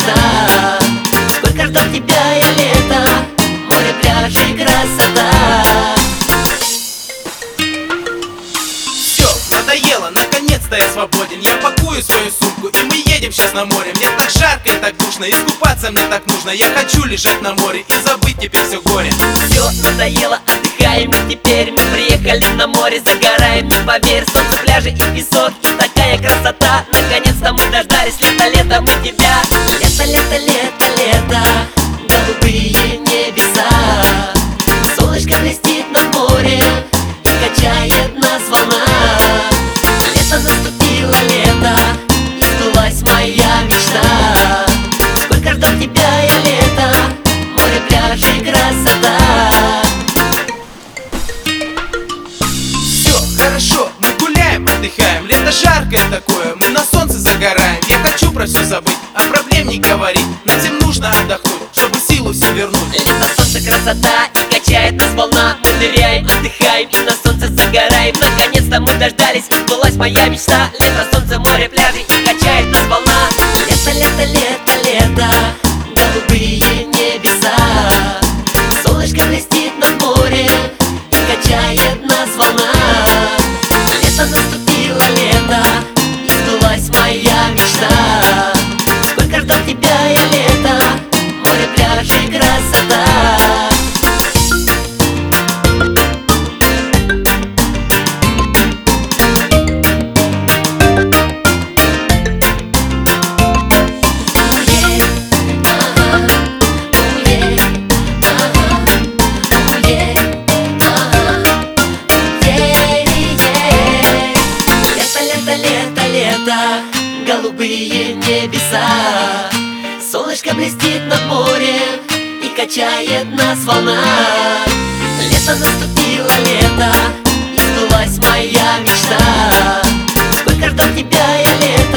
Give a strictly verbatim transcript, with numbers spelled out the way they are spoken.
мечта. Сколько ждал тебя я лето, море, пляжи, красота. Все, надоело, наконец-то я свободен. Я пакую свою сумку и мы едем сейчас на море. Мне так жарко и так душно, искупаться мне так нужно. Я хочу лежать на море и забыть теперь все горе. Все, надоело, отдыхаем и теперь мы приехали на море, загораем, не поверь. Солнце, пляжи и песок, и такая красота. Наконец-то мы дождались лета, лето, мы тебя. Лето, лето, лето, лето, голубые небеса. Солнышко блестит над морем и качает нас волна. Лето наступило, лето, и сбылась моя мечта. Сколько ждал тебя я лето, море, пляжи, красота. Все, хорошо, мы гуляем, отдыхаем. Лето жаркое такое, мы на солнце загораем. Я хочу про все забыть, о проблем не говорить. Нам всем нужно отдохнуть, чтобы силу все вернуть. Лето, солнце, красота, и качает нас волна. Мы ныряем, отдыхаем и на солнце загораем. Наконец-то мы дождались, и сбылась моя мечта. Лето, солнце, море, пляжи, и качает нас волна. Лето, лето, лето, лето, голубые небеса. Солнышко блестит над морем и качает нас волна. Лето наступило, лето, и сбылась моя мечта. Сколько ждал тебя я лето, море, пляжи, красота. Голубые небеса, солнышко блестит над морем и качает нас волна. Лето наступило, лето, и сбылась моя мечта. Сколько ждал тебя я лето,